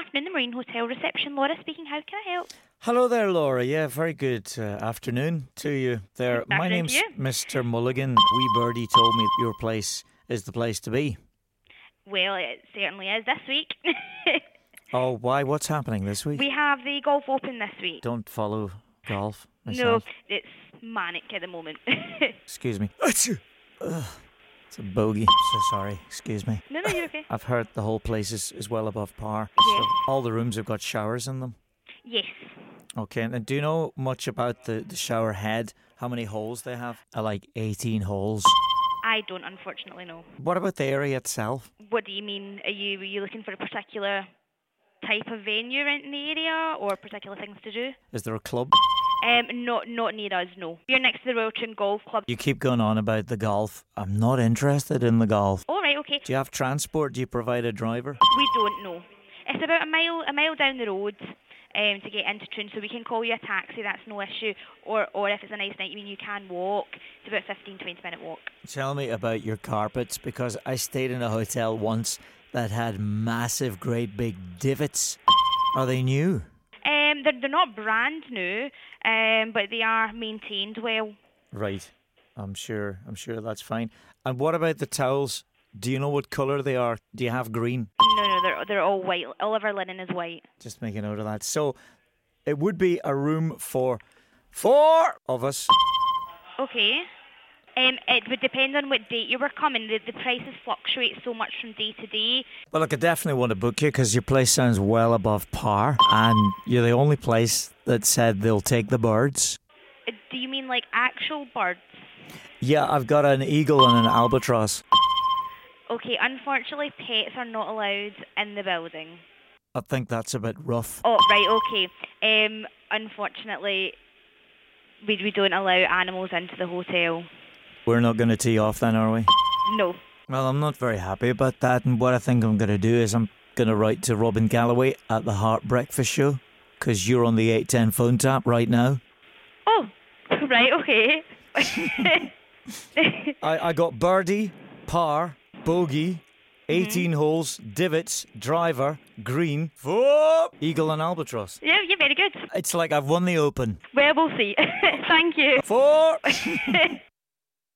afternoon, the Marine Hotel reception. Laura speaking. How can I help? Hello there, Laura. Yeah, very good afternoon to you there. Good My afternoon name's to you. Mr. Mulligan. Wee Birdie told me your place is the place to be. Well, it certainly is this week. Oh, why? What's happening this week? We have the Golf Open this week. Don't follow golf No, myself. it's manic at the moment. Excuse me. Ugh, it's a bogey. So sorry. Excuse me. No, you're okay. I've heard the whole place is well above par. Yes. So all the rooms have got showers in them. Yes. Okay, and do you know much about the shower head? How many holes they have? Like 18 holes. I don't, unfortunately, know. What about the area itself? What do you mean? Were you looking for a particular type of venue in the area or particular things to do? Is there a club? Not near us, no. You're next to the Royal Troon Golf Club. You keep going on about the golf. I'm not interested in the golf. All right, okay. Do you have transport? Do you provide a driver? We don't know. It's about a mile down the road to get into Troon, so we can call you a taxi, that's no issue. Or if it's a nice night, you can walk. It's about a 15-20 minute walk. Tell me about your carpets, because I stayed in a hotel once that had massive, great big divots. Are they new? They're not brand new, but they are maintained well. Right. I'm sure that's fine. And what about the towels? Do you know what colour they are? Do you have green? No, they're all white. All of our linen is white. Just make a note of that. So it would be a room for 4 of us. Okay. It would depend on what date you were coming. The prices fluctuate so much from day to day. Well, look, I definitely want to book you because your place sounds well above par, and you're the only place that said they'll take the birds. Do you mean like actual birds? Yeah, I've got an eagle and an albatross. Okay, unfortunately, pets are not allowed in the building. I think that's a bit rough. Oh, right, okay. Unfortunately, we don't allow animals into the hotel. We're not going to tee off then, are we? No. Well, I'm not very happy about that, and what I think I'm going to do is I'm going to write to Robin Galloway at the Heart Breakfast Show, because you're on the 810 phone tap right now. Oh, right, okay. I got birdie, par, bogey, 18 holes, divots, driver, green, 4, eagle and albatross. Yeah, you're very good. It's like I've won the Open. Well, we'll see. Thank you. 4.